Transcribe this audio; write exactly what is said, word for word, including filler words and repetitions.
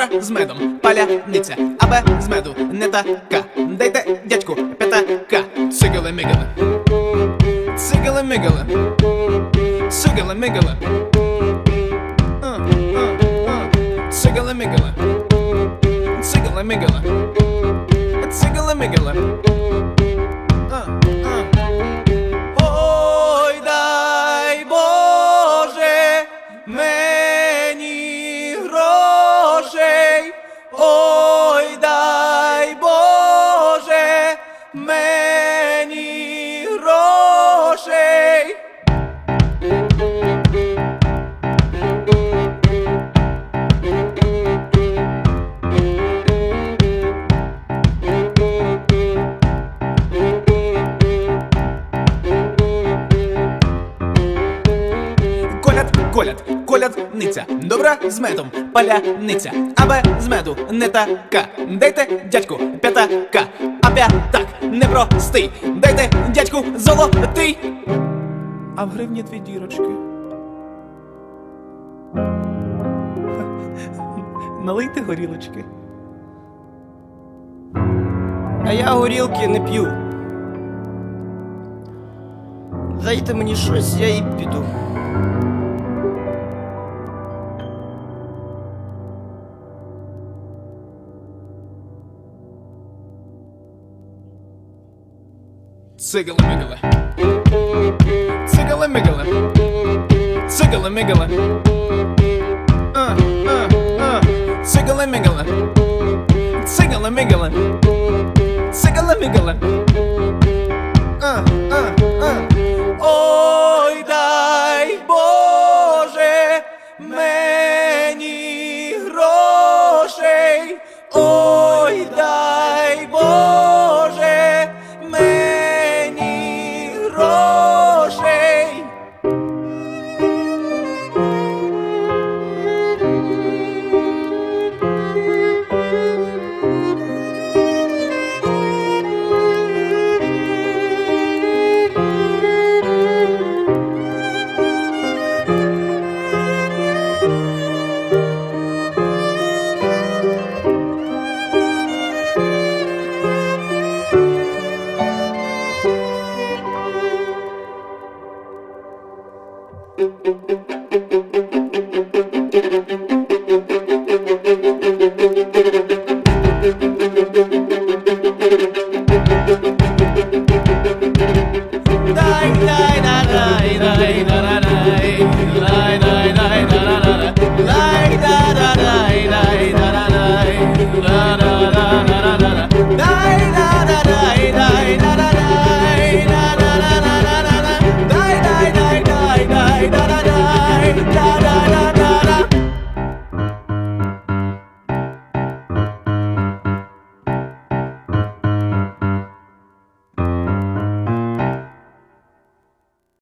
добра з медом, паляниця, а без меду не така. Дайте дядьку п'ятака. Цигали-мигали, цигали-мигали, цигали-мигали, цигали-мигали, цигали-мигали, цигали-мигали. Ой, дай Боже мені грошей, ой, дай Боже мені грошей. Коляд, колядниця, добра з медом, паляниця, а без меду не така. Дайте дядьку п'ятака, а п'ятак непростий. Дайте дядьку золотий. А в гривні дві дірочки. Налийте горілочки. А я горілки не п'ю. Дайте мені щось, я і піду. Цигали-мигали, цигали-мигали, цигали-мигали, цигали-мигали, цигали-мигали, цигали-мигали.